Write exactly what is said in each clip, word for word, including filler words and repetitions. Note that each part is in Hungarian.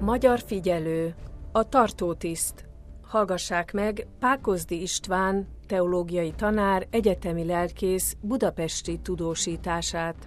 Magyar figyelő, a tartótiszt. Hallgassák meg Pákozdi István, teológiai tanár, egyetemi lelkész budapesti tudósítását.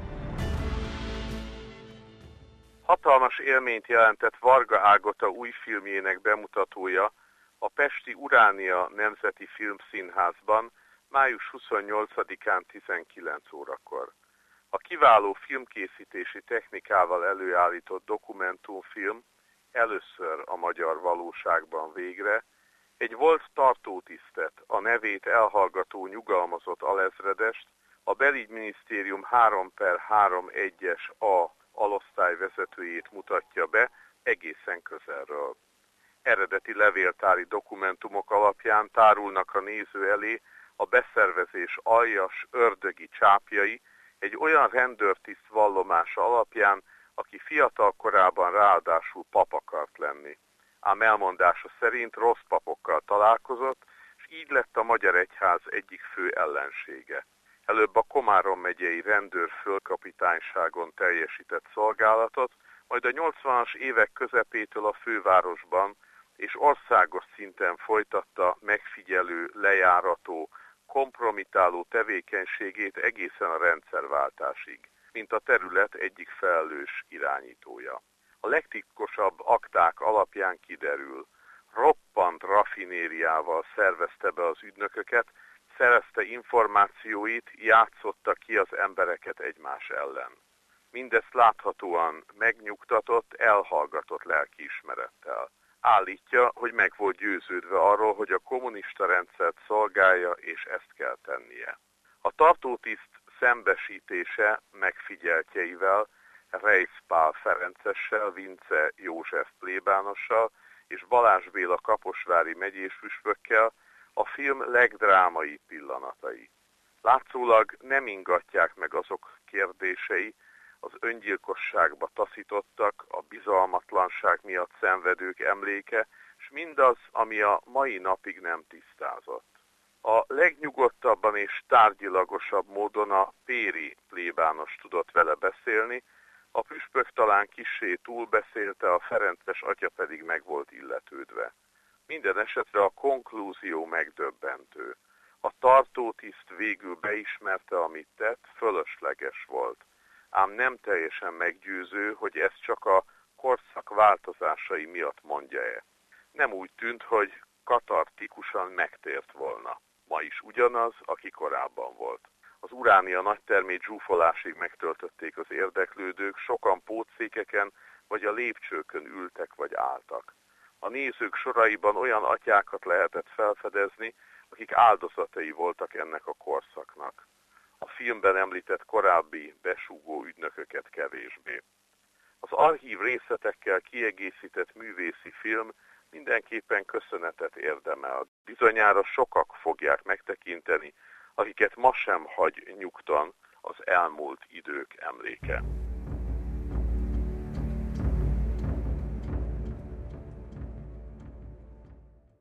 Hatalmas élményt jelentett Varga Ágota új filmjének bemutatója a pesti Uránia Nemzeti Filmszínházban május huszonnyolcadikán tizenkilenc órakor. A kiváló filmkészítési technikával előállított dokumentumfilm először a magyar valóságban végre egy volt tartótisztet, a nevét elhallgató nyugalmazott alezredest, a belügyminisztérium három per harmincegyes A alosztály vezetőjét mutatja be egészen közelről. Eredeti levéltári dokumentumok alapján tárulnak a néző elé a beszervezés aljas, ördögi csápjai egy olyan rendőrtiszt vallomása alapján, aki fiatal korában ráadásul pap akart lenni. Ám elmondása szerint rossz papokkal találkozott, és így lett a magyar egyház egyik fő ellensége. Előbb a Komárom megyei rendőr főkapitányságon teljesített szolgálatot, majd a nyolcvanas évek közepétől a fővárosban és országos szinten folytatta megfigyelő, lejárató, kompromitáló tevékenységét egészen a rendszerváltásig, mint a terület egyik felelős irányítója. A legtitkosabb akták alapján kiderül, roppant raffinériával szervezte be az ügynököket, szerezte információit, játszotta ki az embereket egymás ellen. Mindezt láthatóan megnyugtatott, elhallgatott lelkiismerettel. Állítja, hogy meg volt győződve arról, hogy a kommunista rendszert szolgálja, és ezt kell tennie. A tartótiszt szembesítése megfigyeltjeivel, Reisz Pál Ferencessel, Vince József plébánossal és Balázs Béla kaposvári megyés püspökkel a film legdrámai pillanatai. Látszólag nem ingatják meg azok kérdései, az öngyilkosságba taszítottak, a bizalmatlanság miatt szenvedők emléke, és mindaz, ami a mai napig nem tisztázott. A legnyugodtabban és tárgyilagosabb módon a Péri plébános tudott vele beszélni, a püspök talán kissé túlbeszélte, a Ferences atya pedig meg volt illetődve. Minden esetre a konklúzió megdöbbentő. A tartótiszt végül beismerte, amit tett, fölösleges volt. Ám nem teljesen meggyőző, hogy ez csak a korszak változásai miatt mondja-e. Nem úgy tűnt, hogy katartikusan megtért volna. Ma is ugyanaz, aki korábban volt. Az Uránia nagytermét zsúfolásig megtöltötték az érdeklődők, sokan pótszékeken vagy a lépcsőkön ültek vagy álltak. A nézők soraiban olyan atyákat lehetett felfedezni, akik áldozatai voltak ennek a korszaknak. A filmben említett korábbi besúgó ügynököket kevésbé. Az archív részletekkel kiegészített művészi film mindenképpen köszönetet érdemel. Bizonyára sokak fogják megtekinteni, akiket ma sem hagy nyugtan az elmúlt idők emléke.